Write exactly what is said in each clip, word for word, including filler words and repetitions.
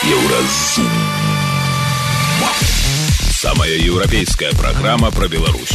Еўразум. Самая еўрапейская праграма пра Беларусь.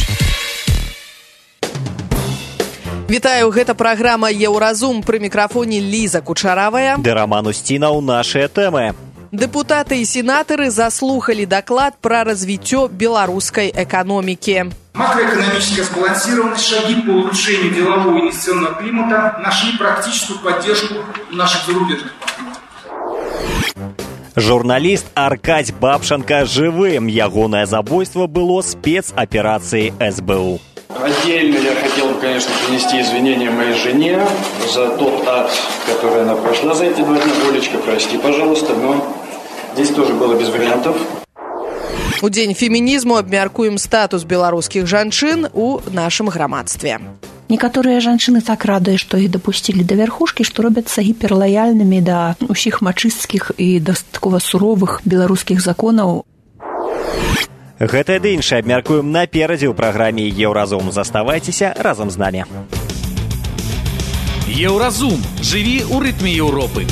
Вітаю, гэта праграма Еўразум, пры мікрафоне Ліза Кучаравая. Ды Роман Устінаў, нашыя тэмы. Дэпутаты і сенатары заслухали доклад про развитие белорусской экономики. Макроэкономическая сбалансированность, шаги по улучшению делового и инвестиционного климата нашли практическую поддержку наших зарубежных партнеров. Журналист Аркадь Бабченко живым. Ягонае забойство было спецоперацией эс бэ у. Отдельно я хотел бы, конечно, принести извинения моей жене за тот ад, который она прошла за эти два дня. Олечка, прости, пожалуйста, но здесь тоже было без вариантов. У дзень фемінізму абмяркуем статус беларускіх жанчын у нашым грамадстве. Некаторыя жанчыны так радыя, што іх дапусцілі да вярхушкі, што робяцца гіперлаяльнымі да ўсіх мачысцкіх і дастаткова суровых беларускіх законаў. Гэта ды іншае абмяркуем наперадзе ў праграме Еўразум. Заставайцеся разам з намі. Еўразум. Жыві ў рытме Еўропы.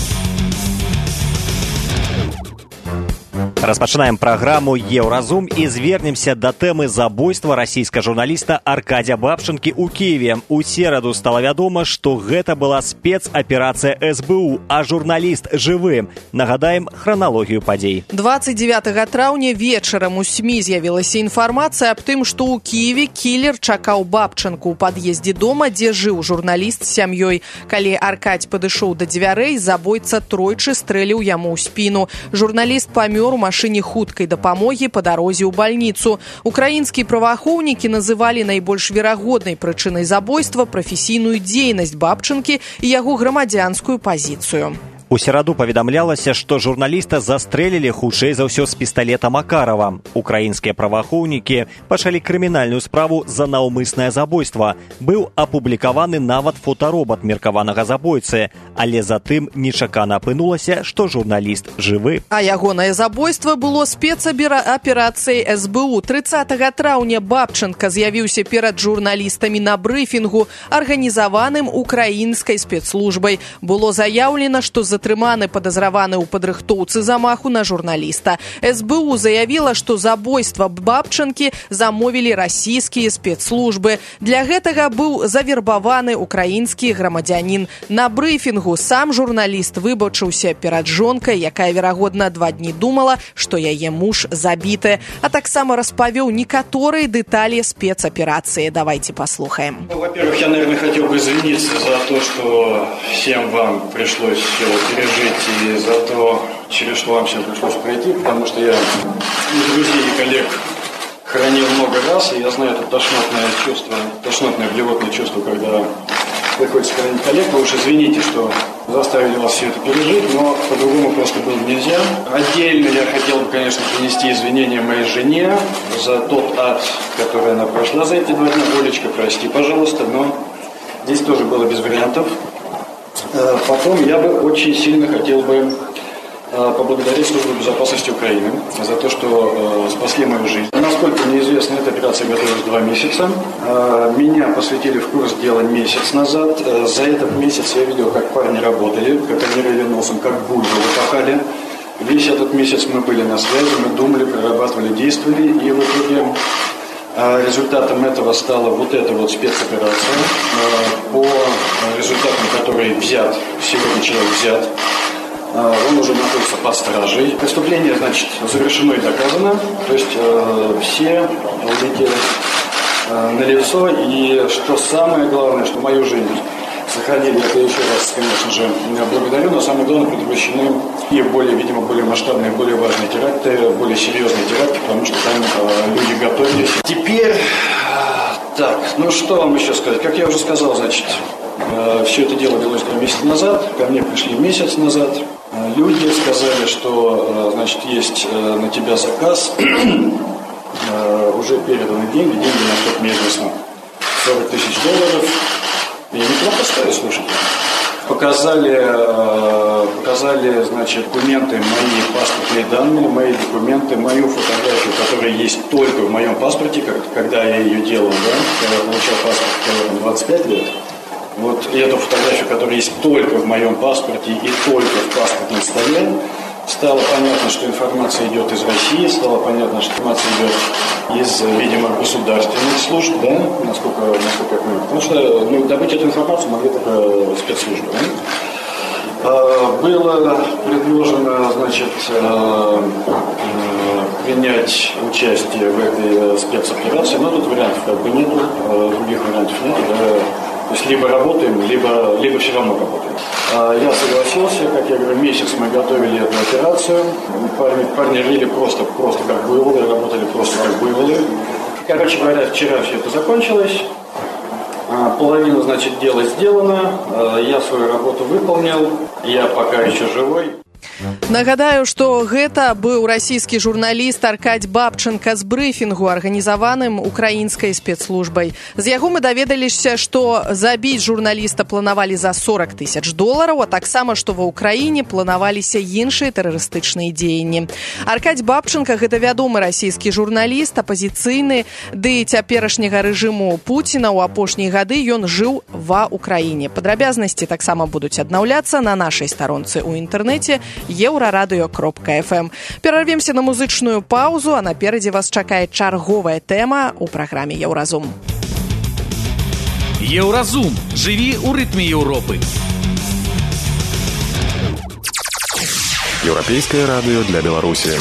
Распачынаем праграму Еўразум і звернемся да тэмы забойства расійскага журналіста Аркадзя Бабчэнкі ў Кіеве. У сераду стала вядома, што гэта была спецаперацыя эс бэ у, а журналіст жывы. Нагадаем храналогію падзей. двадцать девятого траўня вечарам у СМІ з'явілася інфармацыя аб тым, што ў Кіеве кілер чакаў Бабчэнку ў пад'ездзе дома, дзе жыў журналіст з сям'ёй. Калі Аркадзь падышоў да дзвярэй, забойца тройчы стрэліў яму ў спіну. Журналіст памёр у машыне хуткай дапамогі па дарозе ў бальніцу. Украінскія праваахоўнікі называлі найбольш верагоднай прычынай забойства прафесійную дзейнасць Бабчэнкі і яго грамадзянскую пазіцыю. У сераду паведамлялася, што журналіста застрэлілі хутчэй за ўсё з пісталета Макарова. Украінскія праваахоўнікі пачалі крымінальную справу за наўмыснае забойства. Быў апублікаваны нават фотаробат меркаванага забойцы, але затым нечакана апынулася, што журналіст жывы. А ягонае забойства было спецаперацыяй эс бэ у. трыццатага траўня Бабчэнка з'явіўся перад журналістамі на брыфінгу, арганізаваным украінскай спецслужбай. Было заяўлена, што за затрыманы падазраваны ў падрыхтоўцы замаху на журналіста. эс бэ у заявіла, што забойства Бабчэнкі замовілі расійскія спецслужбы. Для гэтага быў завербаваны украінскі грамадзянін. На брыфінгу сам журналіст выбачыўся перад жонкай, якая, верагодна, два дні думала, што яе муж забіты, а таксама распавёў некаторыя дэталі спецаперацыі. Давайте послухаем. Ну, во-первых, я, наверное, хотел бы извиниться за то, что всем вам пришлось пережить и за то, через что вам всем пришлось пройти, потому что я и друзей, и коллег хранил много раз, и я знаю это тошнотное чувство, тошнотное блевотное чувство, когда приходится хранить коллег. Вы уж извините, что заставили вас все это пережить, но по-другому просто было нельзя. Отдельно я хотел бы, конечно, принести извинения моей жене за тот ад, который она прошла за эти два дня. Олечка, прости, пожалуйста, но здесь тоже было без вариантов. Потом я бы очень сильно хотел бы поблагодарить Службу безопасности Украины за то, что спасли мою жизнь. Насколько мне известно, эта операция готовилась два месяца. Меня посвятили в курс дела месяц назад. За этот месяц я видел, как парни работали, как они рыли носом, как бульбу пахали. Весь этот месяц мы были на связи, мы думали, прорабатывали, действовали, и в итоге результатом этого стала вот эта вот спецоперация, по результатам которой взят, сегодня человек взят, он уже находится под стражей. Преступление, значит, завершено и доказано, то есть все улики налицо, и что самое главное, что мою жизнь сохранили, это еще раз, конечно же, благодарю, но самое главное, предотвращены и более, видимо, более масштабные, более важные теракты, более серьезные теракты, потому что там э, люди готовились. Теперь, так, ну что вам еще сказать? Как я уже сказал, значит, э, все это дело велось два месяца назад, ко мне пришли месяц назад. Э, люди сказали, что, э, значит, есть э, на тебя заказ, э, уже переданы деньги, деньги на счет мне известно, сорок тысяч долларов. Я неплохо стою, слушайте. Показали, э, показали, значит, документы, мои паспортные данные, мои документы, мою фотографию, которая есть только в моем паспорте, как, когда я ее делал, да, когда я получал паспорт, когда двадцать пять лет. Вот и эту фотографию, которая есть только в моем паспорте и только в паспортном столе, Стало понятно, что информация идет из России, стало понятно, что информация идет из, видимо, государственных служб, да, насколько, насколько я понимаю. Потому что ну, добыть эту информацию могли только спецслужбы. Да? Было предложено, значит, принять участие в этой спецоперации, но тут вариантов как бы нету, других вариантов нету, да. То есть либо работаем, либо, либо все равно работаем. Я согласился, как я говорю, месяц мы готовили эту операцию. Парни, парни жили просто, просто как буйволы, работали просто как буйволы. Короче говоря, вчера все это закончилось. Половина, значит, дела сделано. Я свою работу выполнил. Я пока еще живой. Нагадаю, што гэта быў расійскі журналіст Аркадь Бабченко з брыфінгу, арганізаваным украінскай спецслужбай. З яго мы даведаліся, што забіць журналіста планавалі за сорок тысяч долараў, а таксама, што ва ўкраіне планаваліся іншыя тэрарыстычныя дзеянні. Аркадь Бабченко – гэта вядомы расійскі журналіст, апазіцыйны, ды цяперашняга рэжыму Пуціна. У апошнія гады ён жыў ва ўкраіне. Падрабязнасці таксама будуць аднаўляцца на нашай старонцы ў інтэрнэце еўрарадыё кропка эф эм. Перарвемся на музычную паузу, а наперадзе вас чакае чарговая тэма ў праграме Еўразум. Еўразум. Жыві ў рытме Еўропы. Еўрапейскае радыё для Беларусі.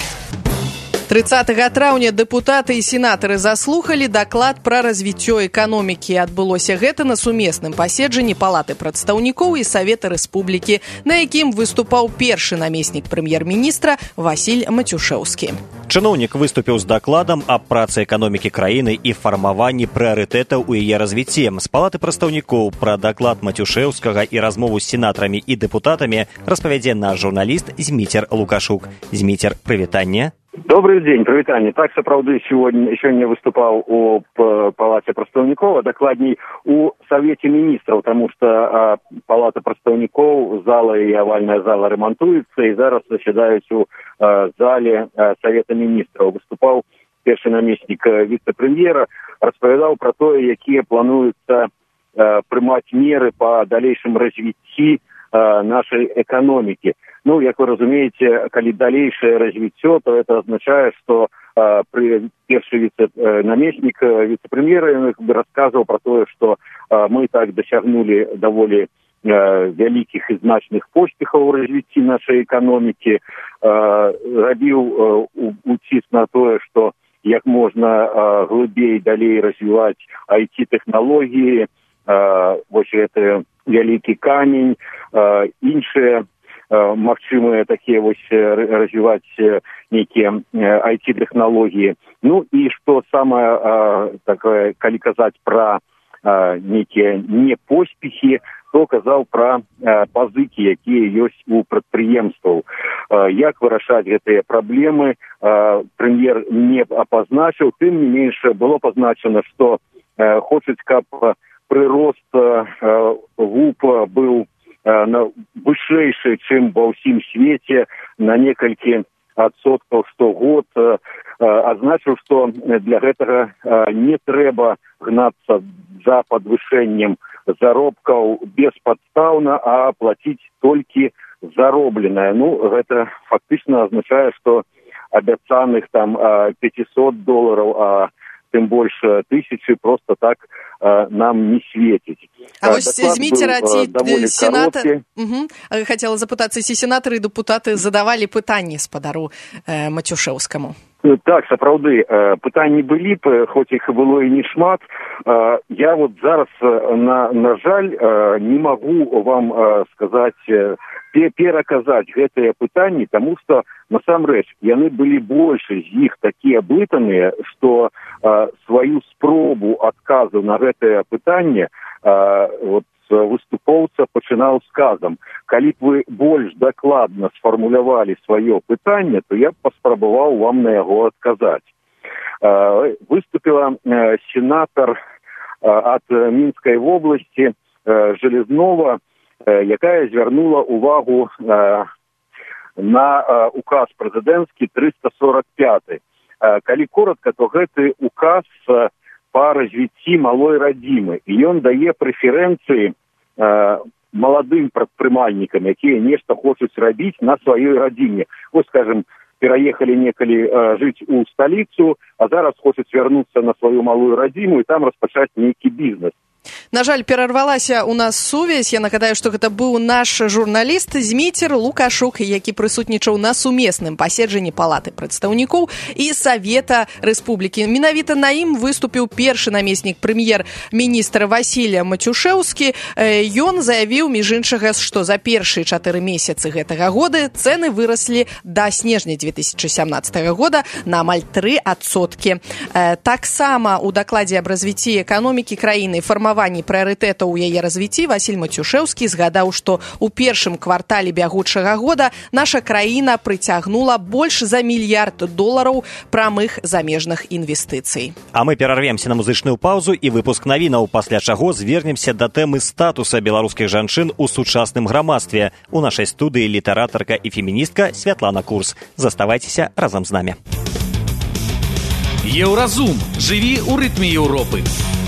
трыццатага траўня дэпутаты і сенатары заслухалі даклад пра развіццё эканомікі. Адбылося гэта на сумесным паседжанні Палаты прадстаўнікоў і Савета Рэспублікі, на якім выступаў першы намеснік прэм'ер-міністра Васіль Матюшэўскі. Чыноўнік выступіў з дакладам аб працы эканомікі краіны і фармаванні прыярытэтаў у яе развіцці. З Палаты прадстаўнікоў пра даклад Матюшэўскага і размову з сенатарамі і дэпутатамі распавядзе наш журналіст Зміцер Лукашук. Зміцер, прывітанне. Добрый день, привитание. Так, сапраўды, сегодня еще не выступал у Палате прадстаўнікоў, а докладней у Совете министров, потому что а, Палата прадстаўнікоў, зала и овальная зала ремонтуются, и зараз заседают у а, зале а, Совета министров. Выступал перший наместник вице-премьера, распавядаў про то, какие плануются а, прымаць меры по дальнейшему развитию а, нашей экономики. Ну, як вы разумеете, калі далейшее развіццё, то это означает, что э, при, першы вице-наместник э, вице-премьера рассказывал про то, что э, мы так досягнули довольно э, вялікіх и значных поспехаў у развіцці нашей экономики, э, рабіў э, уціск на то, что як можно э, глыбей далей развивать ай ти-технологии, э, вось это вялікі камень, э, іншыя магчымыя такія вось развіваць нейкія ай ти-тэхналогіі. Ну і што самае такое, калі казаць пра нейкія непоспехі, то казаў пра пазыкі, якія ёсць у прадпрыемстваў. Як вырашаць гэтыя праблемы, прэм'ер не апазначыў, тым не менш было пазначана, што хочуць, каб прырост ВУП быў на вышэйшы, чым ва ўсім свеце, на некалькі адсоткаў штогод. Азначыў, што для гэтага не трэба гнацца за падвышэннем заробкаў беспадстаўна, а плаціць толькі заробленае. Ну, гэта фактычна азначае, што абяцаных там пятьсот долараў, а тым больш тысячы просто так э, нам не светіць. А вось Зміцера, ці сенатар... Угу. Хацела запытацца, ці сенатары і дэпутаты задавалі пытанні спадару э, Матюшэўскаму? Так, сапраўды, пытанні былі, хоць іх было і не шмат. Я вот зараз, на, на жаль, не магу вам сказаць, пераказаць гэтыя пытанні, таму што, насамрэч, яны былі больш з іх такія блытаныя, што сваю спробу адказу на гэтае пытанне вот, выступоўца пачынаў сказам: калі б вы больш дакладна сфармулявалі сваё пытанне, то я б паспрабаваў вам на яго адказаць. Выступіла сенатар ад Мінскай вобласці Железнова, якая звярнула увагу на указ прэзідэнцкі трыста сорок пяты. Калі коротка, то гэты указ па развіцці малой радзімы, і ён дае прэферэнцыі маладым прадпрымальнікам, якія нешта хочуць рабіць на сваёй радзіне. Вось, скажем, пераехалі некалі э, жыць у сталіцу, а зараз хочуць вярнуцца на сваю малую радзіму і там распачаць нейкі бізнес. На жаль, перарвалася у нас сувязь. Я нагадаю, што гэта быў наш журналіст Зміцер Лукашук, які прысутнічаў на сумесным паседжанні Палаты прадстаўнікоў і Савета Рэспублікі. Менавіта на ім выступіў першы намеснік прэм'ер-міністра Васіль Матюшэўскі. Ён заявіў, між іншага, што за першыя чатыры месяцы гэтага года цэны выраслі да снежня две тысячи сямнадцатого года на амаль тры адсоткі. Таксама у дакладзе аб развіцці эканомікі краіны фармаванні прыярытэтаў у яе развіцці Васіль Матюшэўскі згадаў, што ў першым квартале бягучага года наша краіна прыцягнула больш за мільярд долараў прамых замежных інвестыцый. А мы перарвемся на музычную паўзу і выпуск навінаў, пасля чаго звернемся да тэмы статуса беларускіх жанчын у сучасным грамадстве. У нашай студыі літаратарка і феміністка Святлана Курс. Заставайцеся разам з намі. Еўразум. Жыві ў рытме Еўропы.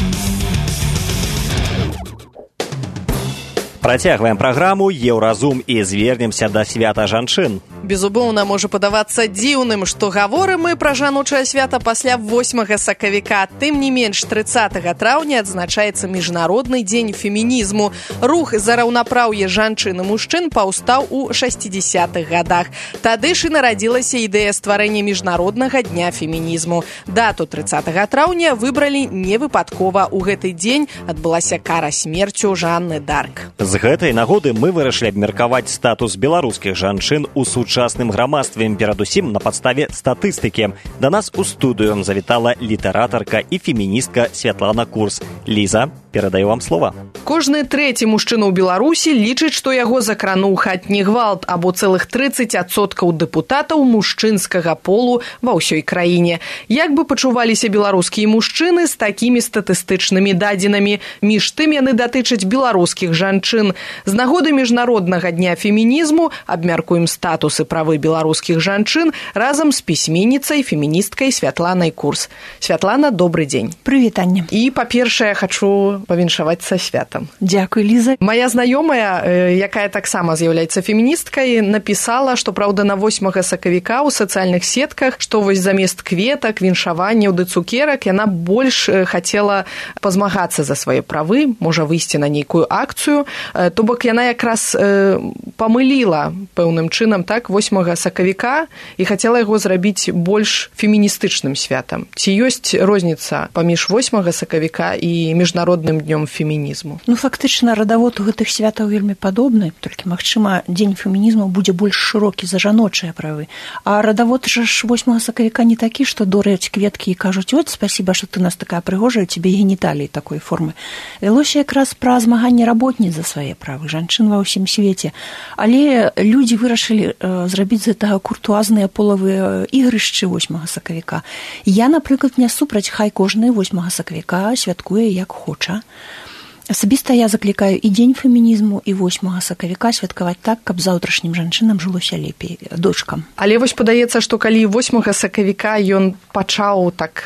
Працягваем праграму «Еўразум» і звернемся да свята жанчын. Безумоўна, можа падавацца дзіўным, што гаворым мы пра жаночае свята пасля восьмага сакавіка. Тым не менш, трыццатага траўня адзначаецца Міжнародны дзень фемінізму. Рух за раўнапраўе жанчын і мужчын паўстаў у шэсцідзесятых гадах. Тады ж і нарадзілася ідэя стварэння Міжнароднага дня фемінізму. Дату трыццатага траўня выбралі не выпадкова. У гэты дзень адбылася кара смерцю Жанны Дарк. З гэтай нагоды мы вырашылі абмеркаваць статус беларускіх жанчын у сучасным грамадстве, перадусім на падставе статыстыкі. Да нас у студыю завітала літаратарка і феміністка Святлана Курс. Ліза, перадаю вам слова. Кожны трэці мужчына ў Беларусі лічыць, што яго закрануў хатні гвалт, або цэлых трыццаць адсоткаў дэпутатаў мужчынскага полу ва ўсёй краіне. Як бы пачуваліся беларускія мужчыны з такімі статыстычнымі дадзенымі? Між тым яны датычаць беларускіх жанчын. З нагоды Міжнароднага дня фемінізму абмяркуем статус і правы беларускіх жанчын разам з пісьменніцай, феміністкай Святланай Курс. Святлана, добрый дзень. Прывітанне. І, па-першае, хачу павіншаваць са святам. Дзякуй, Ліза. Моя знаёмая, якая таксама з'яўляецца феміністкай, напісала, што, праўда, на восьмага сакавіка ў сацыяльных сетках, што вось замест кветак, віншаванняў ды цукерак яна больш хацела пазмагацца за свае правы, можа выйсці на нейкую акцыю. То бок яна якраз э, памыліла пэўным чынам так восьмага сакавіка і хацела яго зрабіць больш феміністычным святам. Ці ёсць розніца паміж восьмага сакавіка і Міжнародным днём фемінізму? Ну, фактычна, радавод у гэтых святаў вельмі падобны, толькі, магчыма, дзень фемінізму будзе больш шырокі за жаночыя правы. А радавод жа ж восьмага сакавіка не такі, што дораюць кветкі і кажуць: «От, спасіба, што ты нас такая прыгожая, у цябе геніталіі такой формы». Вялося якраз пра змаганне работніц за свае правы жанчын ва ўсім свеце. Але людзі вырашылі э, зрабіць з гэтага куртуазныя полавыя ігрышчы восьмага сакавіка. Я, напрыклад, не супраць, хай кожны восьмага сакавіка святкуе як хоча. Асабіста я заклікаю і дзень фемінізму, і восьмага сакавіка святкаваць так, каб заўтрашнім жанчынам жылося лепей, дочкам. Але вось падаецца, што калі восьмага сакавіка ён пачаў так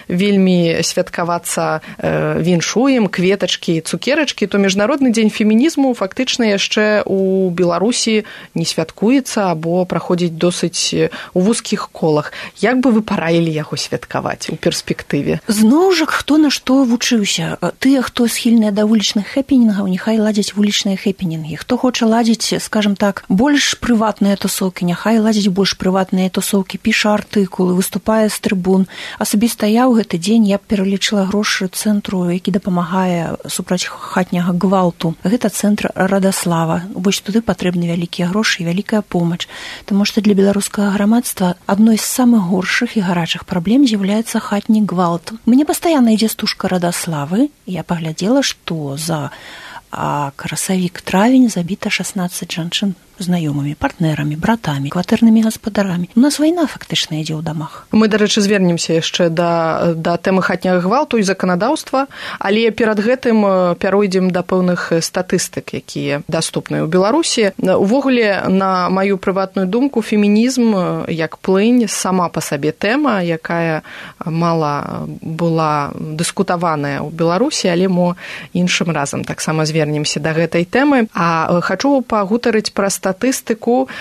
вельмі святкавацца э, віншуем, кветачкі, цукерачкі, то Міжнародны дзень фемінізму фактычна яшчэ у Беларусі не святкуецца або праходзіць досыць у вузкіх колах. Як бы вы параілі яго святкаваць у перспектыве? Зноў жа, хто на што вучыўся. Тыя, хто схільныя да вулічных хэпінінгаў, няхай ладзяць вулічныя хэпінінгі. Хто хоча ладзіць, скажем так, больш прыватныя тусоўкі, няхай ладзіць больш прыватныя тусоўкі, піша артыкулы, выступае з трыбун. Асабіста я ў гэты дзень я пералічыла грошы цэнтру, які дапамагае супраць хатняга гвалту. Гэта цэнтр Радаслава. Вось туды патрэбны вялікія грошы і вялікая помач. Таму што для беларускага грамадства адной з самых горшых і гарачых праблем з'яўляецца хатні гвалт. Мне пастаянна ідзе стужка Радаславы. Я паглядзела, што за а красавік-травень забіта шаснаццаць жанчын знаёмымі, партнерамі, братамі, кватэрнымі гаспадарамі. У нас вайна фактычна ідзе ў дамах. Мы, дарэчы, звернемся яшчэ да, да тэмы хатняга гвалту і заканадаўства, але перад гэтым пяройдзем да пэўных статыстык, якія даступныя ў Беларусі. Увогуле, на маю прыватную думку, фемінізм як плынь сама па сабе тэма, якая мала была дыскутаваная ў Беларусі, але мо іншым разам таксама звернемся да гэтай тэмы. А хачу пагутарыць пра статыстыку,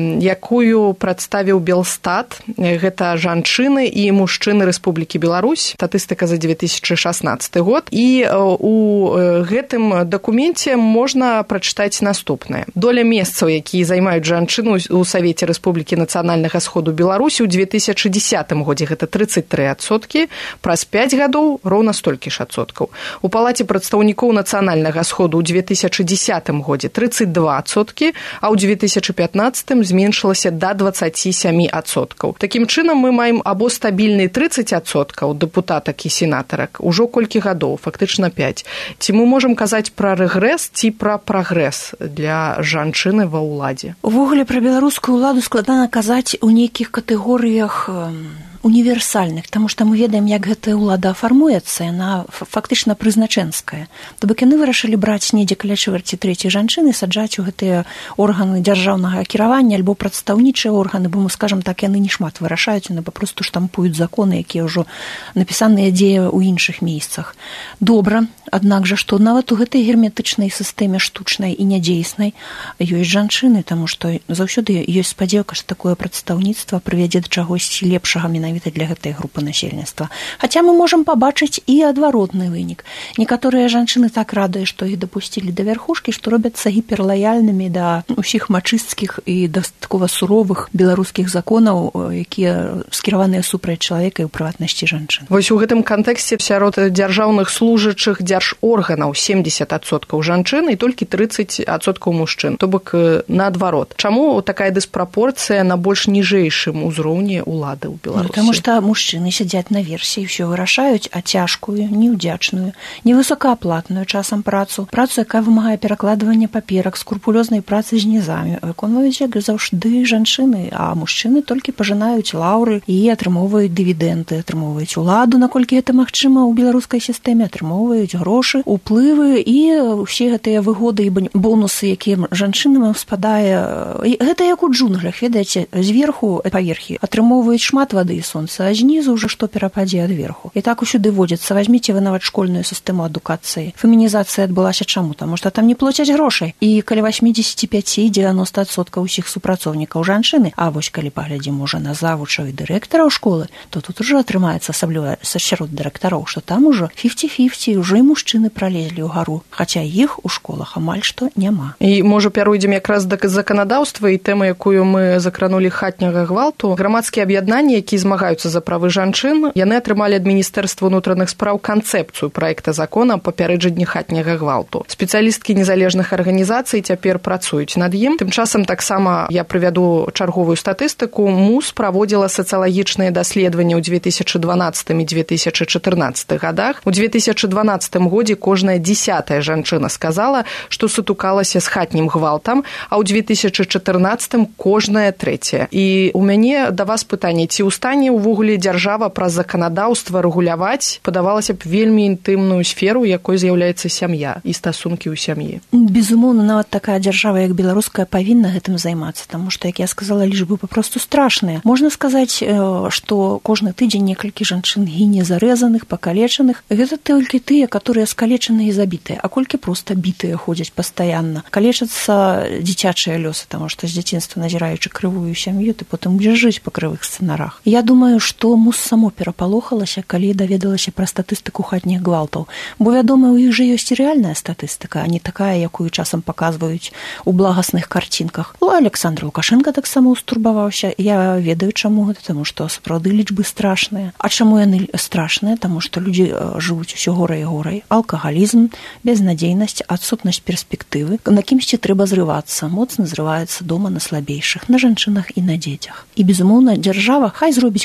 якую прадставіў Белстат. Гэта жанчыны і мужчыны Рэспублікі Беларусь. Статыстыка за две тысячи шестнадцатый год. І у гэтым дакуменце можна прачытаць наступнае. Доля месцаў, якія займаюць жанчыны у Савеце Рэспублікі Нацыянальнага Сходу Беларусі ў две тысячи десятым годзе гэта тридцать три адсоткі, праз пяць гадоў роўна столькі ж адсоткаў. У Палаце прадстаўнікоў Нацыянальнага Сходу ў две тысячи десятым годзе тридцать два адсоткі, а ў две тысячи пятнадцатым зменшылася да двадцать семь адсоткаў. Такім чынам мы маем або стабільны тридцать адсоткаў дэпутатак і сенатарак ужо колькі гадоў, фактычна пяць. Ці мы можам казаць пра рэгрэс ці пра прагрэс для жанчыны ва ўладзе? Увогуле пра беларускую ўладу складана казаць у нейкіх катэгорыях універсальных, таму што мы ведаем, як гэтая ўлада афармуецца, яна фактычна прызначэнская. То бок яны вырашылі браць недзе каля чвэрці трэцяй жанчыны, саджаць у гэтыя органы дзяржаўнага кіравання альбо прадстаўнічыя органы, бо мы скажам так, яны не шмат вырашаюць, яны папросту штампуюць законы, якія ўжо напісаныя дзея ў іншых месцах. Добра, аднак жа, што нават у гэтай герметычнай сістэме штучнай і нядзейснай ёсць жанчыны, таму што заўсёды ёсць спадзеўка, што такое прадстаўніцтва прывядзе да чагосьці лепшага менавіта для гэтай групы насельніцтва. Хаця мы можам пабачыць і адваротны вынік. Некаторыя жанчыны так радыя, што іх дапусцілі да вярхушкі, што робяцца гіперлаяльнымі да ўсіх мачысцкіх і дастаткова суровых беларускіх законаў, якія скіраваныя супраць чалавека і ў прыватнасці жанчын. Вось у гэтым кантэксце сярод дзяржаўных служачых дзяржорганаў семьдесят адсоткаў жанчын і толькі тридцать адсоткаў мужчын. То бок наадварот. Чаму такая дыспрапорцыя на больш ніжэйшым узроўні ўлады ў Беларусі? Таму што мужчыны сядзяць наверсе і ўсё вырашаюць, а цяжкую, неўдзячную, невысокааплатную часам працу, працу, якая вымагае перакладвання паперак, скрупулёзнай працы з нізамі, выконваюць, як заўжды, жанчыны, а мужчыны толькі пажынаюць лаўры і атрымоўваюць дывідэнды, атрымоўваюць уладу, наколькі гэта магчыма ў беларускай сістэме, атрымоўваюць грошы, уплывы і ўсе гэтыя выгоды і бонусы, якія жанчынам спадае. Гэта як у джунглях, ведаеце, зверху паверхі атрымоўваюць шмат вады і сонца, а знізу ўжо што перападзе адверху. І так усюды водзіцца. Вазьміце вы нават школьную сістэму адукацыі. Фемінізацыя адбылася чаму? Таму што там не плацяць грошай. І каля восемьдесят пять - девяносто адсоткаў усіх супрацоўнікаў жанчыны, а вось калі паглядзім уже на завучаў і дырэктараў школы, то тут ужо атрымаецца, асабліва сярод дырэктароў, што там ужо пятьдесят на пятьдесят, ўжо і мужчыны пралезлі ў гару, хаця іх у школах амаль што няма. І, можа, пяройдзем якраз да заканадаўства і тэмы, якую мы закранулі хатняга гвалту. Грамадскія аб'яднанні, якія змагаюцца за правы жанчын, яны атрымалі ад Міністэрства ўнутраных спраў канцэпцыю праекта закона папярэджання хатняга гвалту. Спецыялісткі незалежных арганізацый цяпер працуюць над ім. Тым часам таксама я прывяду чарговую статыстыку. МУС праводзіла сацыялагічныя даследаванні ў две тысячи дванадцатым і две тысячи чатырнаццатым годах. У две тысячи дванадцатым годзе кожная дзесятая жанчына сказала, што сутыкалася з хатнім гвалтам, а ў две тысячи чатырнаццатым кожная трэцяя. І у мяне да вас пытанне, ці ў стане увогуле дзяржава праз заканадаўства рэгуляваць, падавалася б, вельмі інтымную сферу, якой з'яўляецца сям'я і стасункі ў сям'і. Безумоўна, нават такая дзяржава, як беларуская, павінна гэтым займацца, таму што, як я сказала, лічбы папросту страшныя. Можна сказаць, што кожны тыдзень некалькі жанчын гіне зарэзаных, пакалечаных. Гэта толькі тыя, которые скалечаныя і забітыя, а колькі проста бітыя ходзяць пастаянна. Калечацца дзіцячыя лёсы, таму што з дзяцінства назіраючы крывую сям'ю, ты потым будзеш жыць па крывых сцэнарах. Я думаю, што МУС само перапалохалася, калі даведалася пра статыстыку хатніх гвалтаў. Бо, вядома, у іх жа ёсць рэальная статыстыка, а не такая, якую часам паказваюць у благасных карцінках. Ну, Александр Лукашенко таксама устурбаваўся. Я ведаю, чаму гэта, таму што сапраўды лічбы страшныя. А чаму яны страшныя? Таму што людзі жывуць усё горай і горай. Алкагалізм, безнадзейнасць, адсутнасць перспектывы. На кімсьці трэба зрывацца. Моцна зрываецца дома на слабейшых, на жанчынах і на дзецях. І, безумоўна, дзяржава хай зробіць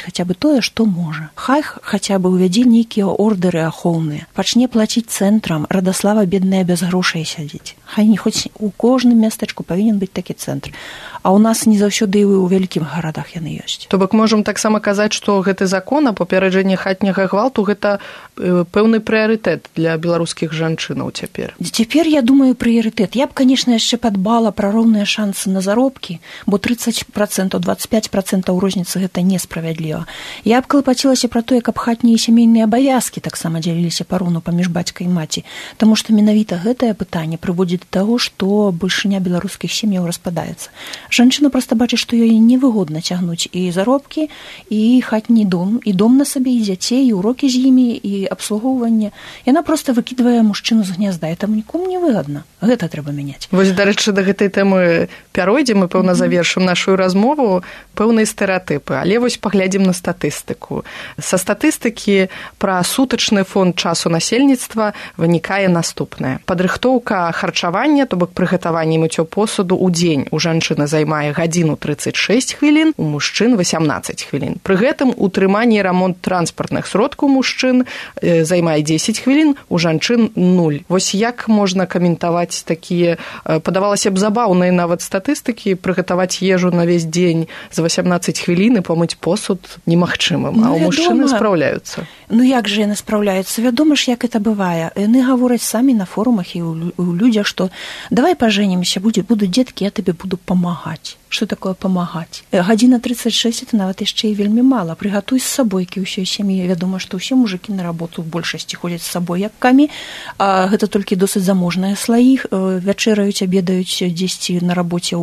хаця бы тое, што можа. Хай хаця бы ўвядзе нейкія ордэры ахоўныя, пачне плаціць цэнтрам, Радаслава бедная без грошай сядзіць. Хай не хоць у кожным мястэчку павінен быць такі цэнтр. А ў нас не заўсёды і ў вялікіх гарадах яны ёсць. То бок можам таксама казаць, што гэты закон о папераджэнні хатняга гвалту гэта пэўны прыярытэт для беларускіх жанчынаў цяпер. Цяпер, я думаю, прыярытэт. Я б, канешне, яшчэ падбала пра роўныя шансы на заробкі, бо тридцать процентов, двадцать пять процентов розніцы гэта несправядліва. Я б клапацілася пра тое, каб хатнія і сямейныя абавязкі таксама дзяліліся пароўну паміж бацька і маці, таму што менавіта гэтае пытанне прыводзіць да таго, што большыня беларускіх сем'яў распадаецца. Жанчына проста бачыць, што ёй невыгодна цягнуць і заробкі, і хатні дом, і дом на сабе, і дзяцей, і урокі з імі, і абслугоўванне. Яна проста выкідвае мужчыну з гнязда, і там нікому не выгадна. Гэта трэба мяняць. Вось, дарэчы, да гэтай тэмы пяройдзем, мы, пэўна, завершым нашу размову, пэўныя стэрэатыпы, але вось паглядзім на статыстыку. Са статыстыкі пра сутачны фонд часу насельніцтва вынікае наступнае. Падрыхтоўка харчавання, то бок прыгатаванне і мыццё посуду ў дзень у жанчыны займае гадзіну тридцать шесть хвілін, у мужчын восемнадцать хвілін. Пры гэтым утрыманне і рамонт транспартных сродкаў мужчын займае десять хвілін, у жанчын нуль. Вось як можна каментаваць такія, падавалася б, забаўныя нават статыстыкі, прыгатаваць ежу на весь дзень за восемнадцать хвілін і памыць посуд немагчымым, а ну, ў мужчыны спраўляюцца. Ну як жа яны спраўляюцца? Вядома ж, як это бывае. Яны гавораць самі на форумах і ў людзях, што давай пажэнімся, будуць дзеткі, я табе буду памагаць. Што такое памагаць? Гадзіна тридцать шесть это нават яшчэ і вельмі мала. Прыгатуй з сабойкі ўсёй сям'і. Вядома, што ўсе мужыкі на работу ў большасці ходзяць з сабоякамі, а гэта толькі досыць заможныя слаі, вячэраюць, абедаюць дзесьці на рабоце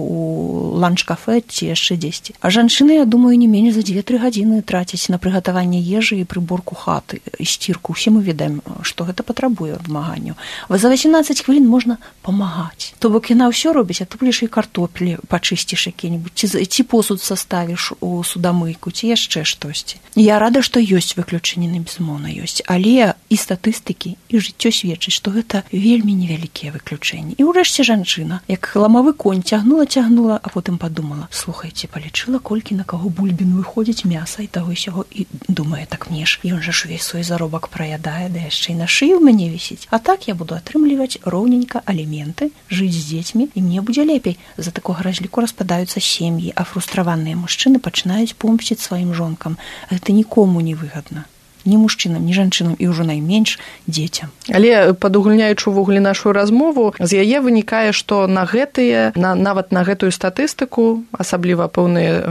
ў ланч-кафе ці яшчэ дзесьці. А жанчыны, я думаю, не менш за две-тры гадзіны трацяць на прыгатаванне ежы і прыборку хаты і сцірку. Усе мы ведаем, што гэта патрабуе памаганню. За восемнадцать хвілін можна памагаць. То бок яна ўсё робіць, а ты будзеш і картоплі пачысціш які-небудзь, ці, ці посуд составіш у судамыйку, ці яшчэ штосьці. Я рада, што ёсць выключэнні, на безумоўна ёсць, але і статыстыкі, і жыццё сведчыць, што гэта вельмі невялікія выключэнні. І ўрэшце жанчына, як ламавы конь, цягнула-цягнула, а потым падумала, слухайце, палічыла, колькі на каго бульбін выходзіць мяса і таго і сяго, і думае, так мне ж, ён жа ж увесь свой заробак праядае, да яшчэ і на шыі ў мяне вісіць. А так я буду атрымліваць роўненька аліменты, жыць з дзецьмі, і мне будзе лепей. За такога разліку распадаюцца сем'і, а фрустраваныя мужчыны пачынаюць помсціць сваім жонкам. Гэта нікому не выгадна. Ні мужчынам, ні жанчынам і ўжо найменш дзецям. Але падугульняючы ўвогуле нашу размову, з яе вынікае, што на гэтыя, на, нават на гэтую статыстыку, асабліва пэўныя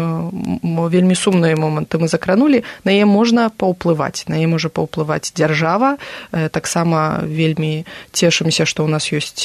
э, вельмі сумныя моманты мы закранулі, на яе можна паўплываць. На яе можа паўплываць дзяржава. Э, таксама вельмі цешымся, што ў нас ёсць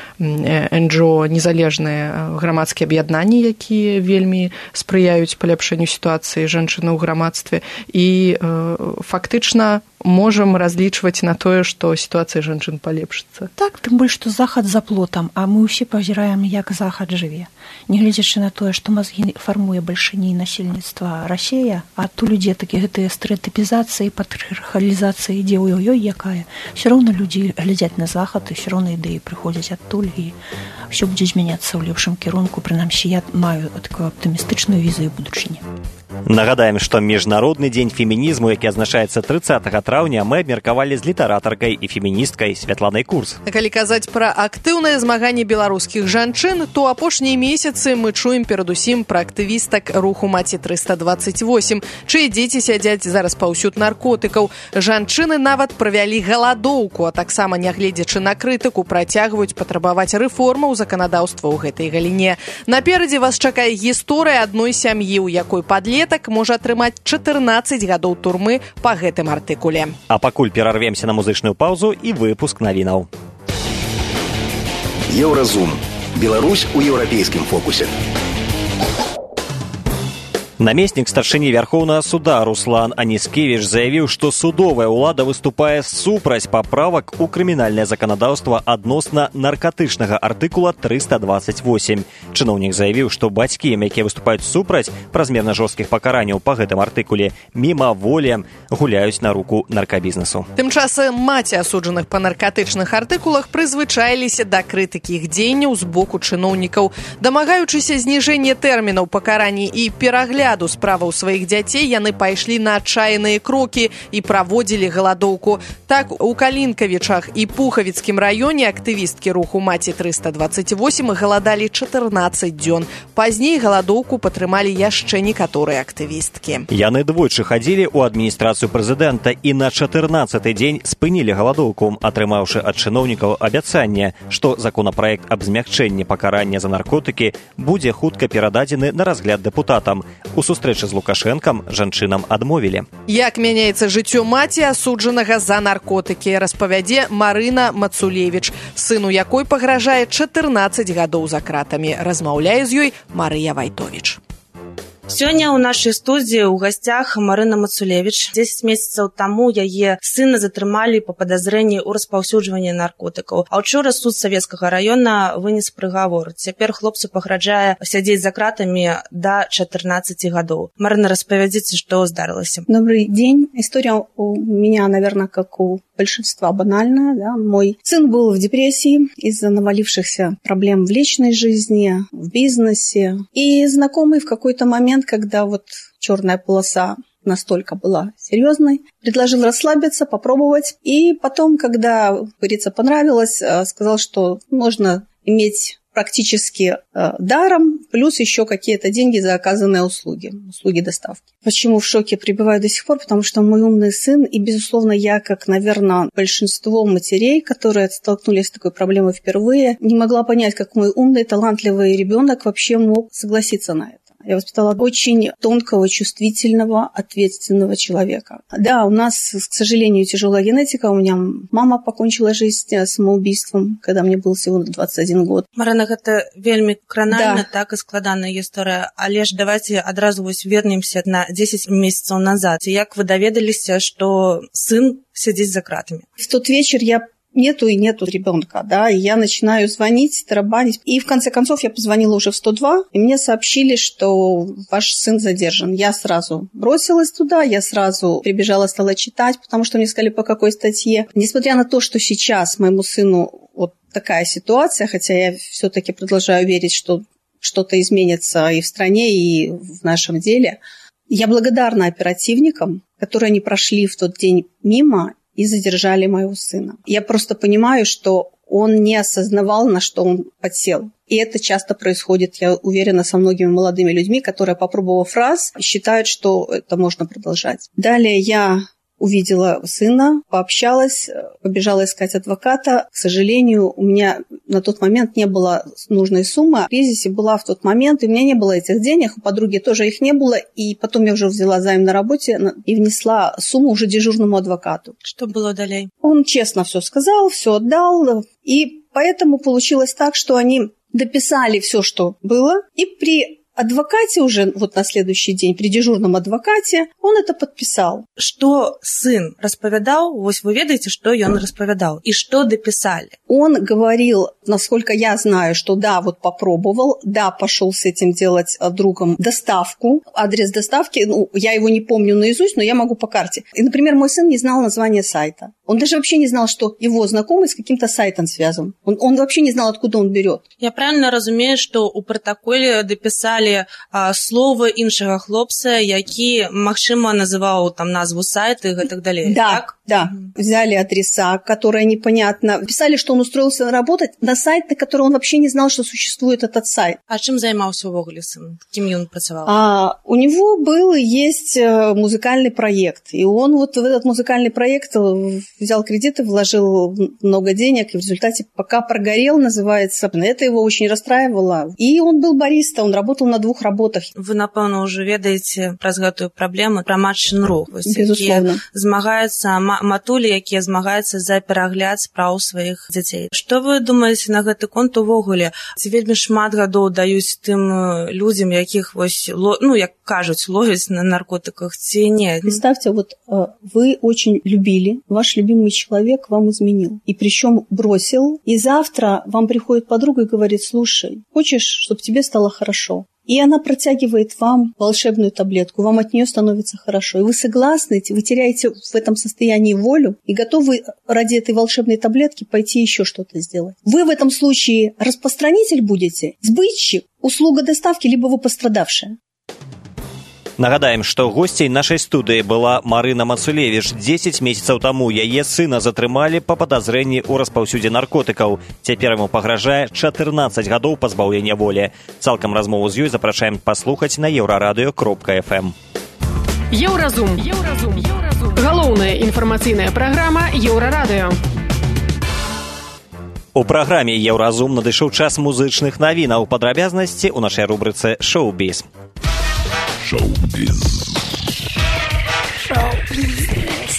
эн джи о, незалежныя грамадскія аб'яднанні, якія вельмі спрыяюць паляпшэнню сітуацыі жанчыны ў грамадстве. І э, фактычна можам разлічваць на тое, што сітуацыя жанчын палепшыцца. Так, тым больш, што захад за плотам, а мы ўсе пазіраем, як захад жыве. Нягледзячы на тое, што мазгі фармуе бальшыней насельніцтва Расія, а ту людзі такі гэтыя стэрэатыпізацыі, патрыархалізацыі ідзе ў ёй якая. Усё роўна людзі глядзяць на захад, і ўсё роўна ідэі прыходзяць адтуль, і ўсё будзе змяняцца ў лепшым кірунку, прынамсі я маю такую аптымістычную візію будучыні. Нагадаем, што міжнародны дзень фемінізму, які адзначаецца трыццатага траўня, мы абмеркавалі з літаратаркай і феміністкай Святланай Курс. Калі казаць пра актыўнае змаганне беларускіх жанчын, то апошнія месяцы мы чуем перадусім пра актывістак руху Маці трыста дваццаць восем, чые дзеці сядзяць зараз паўсюд наркотыкаў. Жанчыны нават правялі галадоўку, а таксама, нягледзячы на крытыку, працягваюць патрабаваць рэформаў заканадаўства ў гэтай галіне. Наперадзе вас чакае гісторыя адной сям'і, у якой падлетак можа атрымаць чатырнаццаць гадоў турмы па гэтым артыкуле. А пакуль перарвемся на музычную паўзу і выпуск навінаў. Еўразум. Беларусь у еўрапейскім фокусе. Намеснік старшыні Вярхоўнага суда Руслан Аніскевіч заявіў, што судовая ўлада выступае супраць паправак у крымінальнае заканадаўства адносна наркатычнага артыкула трыста дваццаць восем. Чыноўнік заявіў, што бацькі, якія выступаюць супраць празмерна жорсткіх пакаранняў па гэтым артыкуле, мімаволі гуляюць на руку наркабізнесу. Тым часам маці асуджаных па наркатычных артыкулах прызвычаіліся да крытыкі іх дзеянняў з боку чыноўнікаў. Дамагаючыся зніжэння тэрмінаў пакаранні і перагляду разгляду справаў сваіх дзяцей яны пайшлі на адчайныя крокі і праводзілі галадоўку. Так, у Калінкавічах і Пухавіцкім раёне актывісткі руху «Маці трыста дваццаць восем» галадалі чатырнаццаць дзён. Пазней галадоўку падтрымалі яшчэ некаторыя актывісткі. Яны двойчы хадзілі ў адміністрацыю прэзідэнта і на чатырнаццаты дзень спынілі галадоўку, атрымаўшы ад чыноўнікаў абяцанне, што законапраект аб змякчэнні пакарання за наркотыкі будзе хутка перададзены на разгляд дэпутатам. У сустрэчы з Лукашэнкам жанчынам адмовілі. Як мяняецца жыццё маці асуджанага за наркотыкі, распавядзе Марына Мацулевіч, сыну якой пагражае чатырнаццаць гадоў за кратамі. Размаўляе з ёй Марыя Вайтовіч. Сёння ў нашай студыі ў гасцях Марына Мацулевіч. дзесяць месяцаў таму яе сына затрымалі па падазрэнні ў распаўсюджванні наркотыкаў. А ўчора суд Савецкага раёна вынес прыгавор. Цяпер хлопцу пагражае сядзець за кратамі да чатырнаццати гадоў. Марына, распавядзіце, што здарылася. Добрый день. История у меня, наверное, как у большинства банальная. Да? Мой сын был в депрессии из-за навалившихся проблем в личной жизни, в бизнесе. И знакомый в какой-то момент, когда вот черная полоса настолько была серьезной, предложил расслабиться, попробовать. И потом, когда, как говорится, понравилось, сказал, что можно иметь практически э, даром, плюс еще какие-то деньги за оказанные услуги, услуги доставки. Почему в шоке пребываю до сих пор? Потому что мой умный сын, и, безусловно, я, как, наверное, большинство матерей, которые столкнулись с такой проблемой впервые, не могла понять, как мой умный, талантливый ребенок вообще мог согласиться на это. Я воспитала очень тонкого, чувствительного, ответственного человека. Да, у нас, к сожалению, тяжелая генетика. У меня мама покончила жизнь самоубийством, когда мне был всего двадцать один год. Марына, это вельми кранальна, да. Так и складаная история. Але ж давайте одразу вернемся на десять месяцев назад. Як вы доведались, что сын сидит за кратами? В тот вечер я Нету и нету ребенка, да, и я начинаю звонить, тарабанить. И в конце концов я позвонила уже в сто два, и мне сообщили, что ваш сын задержан. Я сразу бросилась туда, я сразу прибежала, стала читать, потому что мне сказали, по какой статье. Несмотря на то, что сейчас моему сыну вот такая ситуация, хотя я все-таки продолжаю верить, что что-то изменится и в стране, и в нашем деле, я благодарна оперативникам, которые не прошли в тот день мимо и задержали моего сына. Я просто понимаю, что он не осознавал, на что он подсел. И это часто происходит, я уверена, со многими молодыми людьми, которые, попробовав раз, считают, что это можно продолжать. Далее я увидела сына, пообщалась, побежала искать адвоката. К сожалению, у меня на тот момент не было нужной суммы. В кризисе была в тот момент, и у меня не было этих денег, у подруги тоже их не было. И потом я уже взяла займ на работе и внесла сумму уже дежурному адвокату. Что было далее? Он честно все сказал, все отдал. И поэтому получилось так, что они дописали все, что было. И при адвокате уже вот на следующий день, при дежурном адвокате, он это подписал. Что сын распавядал, вот вы ведаете, что он распавядал, и что дописали? Он говорил, насколько я знаю, что да, вот попробовал, да, пошел с этим делать другом доставку. Адрес доставки, ну, я его не помню наизусть, но я могу по карте. И, например, мой сын не знал название сайта. Он даже вообще не знал, что его знакомый с каким-то сайтом связан. Он, он вообще не знал, откуда он берет. Я правильно разумею, что у протоколе дописали а, слово іншага хлопца, які, магчыма, называл там назву сайта и так далее. Да, так? да. Mm-hmm. Взяли адреса, которые непонятно. Писали, что он устроился работать на сайт, на который он вообще не знал, что существует этот сайт. А чем займался увогуле сын? Кем он працавал? А, у него был, есть музыкальный проект. И он вот в этот музыкальный проект взял кредиты, вложил много денег, и в результате пока прогорел, называется. Это его очень расстраивало. И он был бариста, он работал на двух работах. Вы, напевно, уже ведаете про гэтую проблему, про матч-н-ру. Безусловно. Змагаются матулі, якія змагаюцца за перагляд спраў сваіх дзяцей. Што вы думаеце на гэты конт увогуле? Ці вельмі шмат гадоў даюць тым людзям, якіх вось, ну, як кажуць, ловяць на наркотиках, ці не? Представьте, вот вы очень любили, ваш любимый человек вам изменил, и причем бросил, и завтра вам приходит подруга и говорит: слушай, хочешь, чтобы тебе стало хорошо? И она протягивает вам волшебную таблетку, вам от нее становится хорошо. И вы согласны, вы теряете в этом состоянии волю и готовы ради этой волшебной таблетки пойти еще что-то сделать. Вы в этом случае распространитель будете, сбытчик, услуга доставки, либо вы пострадавшая. Нагадаем, што госцей нашай студыі была Марына Мацулевіч. дзесяць месяцаў таму яе сына затрымалі па падазрэнні ў распаўсюдзе наркотыкаў. Цяпер яму пагражае чатырнаццаць гадоў пазбаўлення волі. Цалкам размову з ёй запрашаем паслухаць на еўрарадыё кропка эф эм. Еўразум. Еўразум. Галоўная інфармацыйная праграма Еўрарадыё. У праграме Еўразум надышоў час музычных навінаў. Падрабязнасці ў нашай рубрыцы «Шоу-біз». Шоу-біз. Шоу-біз.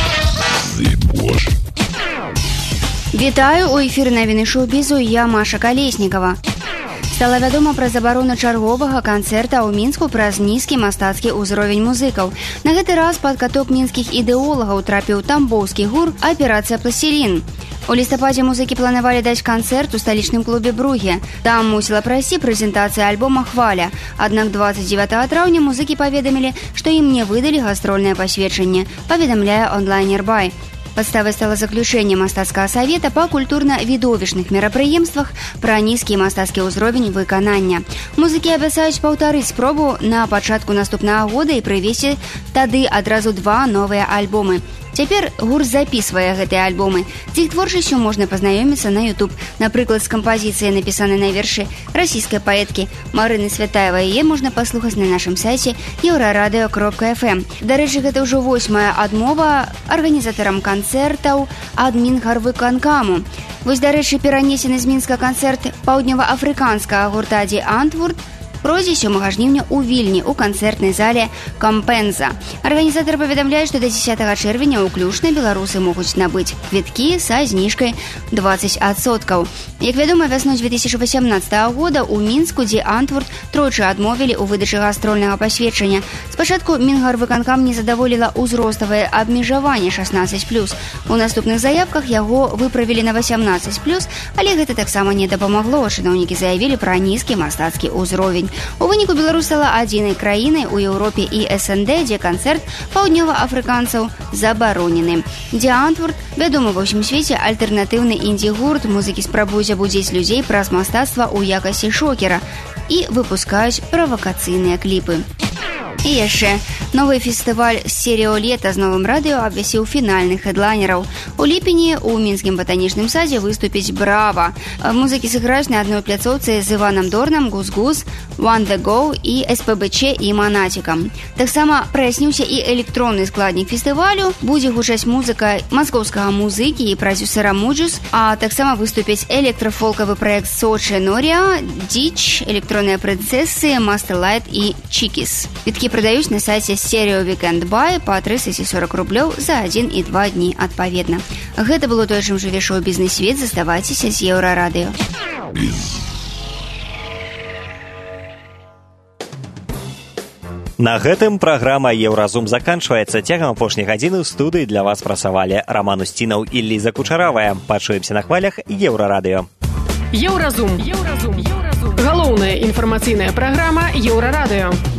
Вітаю, у эфіры навіны шоу-бізу, я Маша Калеснікава. Стала вядома пра забарону чарговага канцэрта ў Мінску праз нізкі мастацкі ўзровень музыкаў. На гэты раз пад каток мінскіх ідэолагаў трапіў тамбоўскі гур «Аперацыя Пласцелін». У лістападзе музыкі планавалі даць канцэрт у сталічным клубе «Бругі». Там мусіла прайсці прэзентацыя альбома «Хваля». Аднак дваццаць дзевятага траўня музыкі паведамілі, што ім не выдалі гастрольнае пасведчанне, паведамляе онлайн-Нербай. Падставай стала заключэнне мастацкага савета па культурна-відовішчных мерапрыемствах пра нізкі мастацкі ўзровень выканання. Музыкі абяцаюць паўтарыць спробу на пачатку наступнага года і прывесці тады адразу два новыя альбомы. Цяпер гурт запісвае гэтыя альбомы. З іх творчасцю можна пазнаёміцца на YouTube. Напрыклад, з кампазіцыяй, напісанай на вершы расійскай паэткі Марыны Святаевай. Яе можна паслухаць на нашым сайце еўрарадыё кропка эф эм. Дарэчы, гэта ўжо восьмая адмова арганізатарам канцэртаў ад Мінгарвыканкаму. Вось, дарэчы, перанесены з Мінска канцэрт паўднёва-афрыканскага гурта «Ді Антвурд» пройдзе сёмага жніўня ў Вільні ў канцэртнай зале «Кампенза». Арганізатары паведамляюць, што да дзесятага чэрвеня ўключна беларусы могуць набыць квіткі са зніжкай дваццаць адсоткаў. Як вядома, вясной дзве тысячы васямнаццатага года ў Мінску «Ді Антвурд» тройчы адмовілі ў выдачы гастрольнага пасведчання. Спачатку Мінгарвыканкам не задаволіла ўзроставае абмежаванне шаснаццаць плюс. У наступных заявках яго выправілі на васямнаццаць плюс, але гэта таксама не дапамагло. Чыноўнікі заявілі пра нізкі мастацкі ўзровень. У выніку Беларусь стала адзінай краінай у Еўропе і эс эн дэ, дзе канцэрт паўднёва-афрыканцаў забаронены. «Ді Антвурд» вядомы ва ўсім свеце альтэрнатыўны інді-гурт. Музыкі спрабуюць абудзіць людзей праз мастацтва ў якасці шокера і выпускаюць правакацыйныя кліпы. І яшчэ новы фестываль «Стерео лета» з новым радыё абвясіў фінальных хедлайнераў. У ліпені ў мінскім батанічным садзе выступіць «Брава». Музыкі сыграюць на адной пляцоўцы з Іванам Дорнам, «Гуз-Гуз», «One The Go» і эс пэ бэ че і «Манатікам». Таксама праясніўся і электронны складнік фестывалю. Будзе гучаць музыка маскоўскага музыкі і прадзюсера «Муджус», а таксама выступіць электрафолкавы праект «Сочи Нория», «Дич», «Электронныя прынцэсы», «Мастерлайт» і «Чікіс». Квіткі прадаюць на сайце «Стерео Weekend Buy» па трыццаць сорак рублёў за адзін і два дні адпаведна. Гэта было тое, чым жыве шоу-бізнес-свет. Заставайцеся з Еўрарадыё. На гэтым праграма «Еўразум» заканчваецца. Цягам апошняй гадзіны ў студыі для вас працавалі Раман Усцінаў і Ліза Кучаравая. Пачуемся на хвалях Еўрарадыё. Еўразум. Галоўная інфармацыйная праграма Еўрарадыё.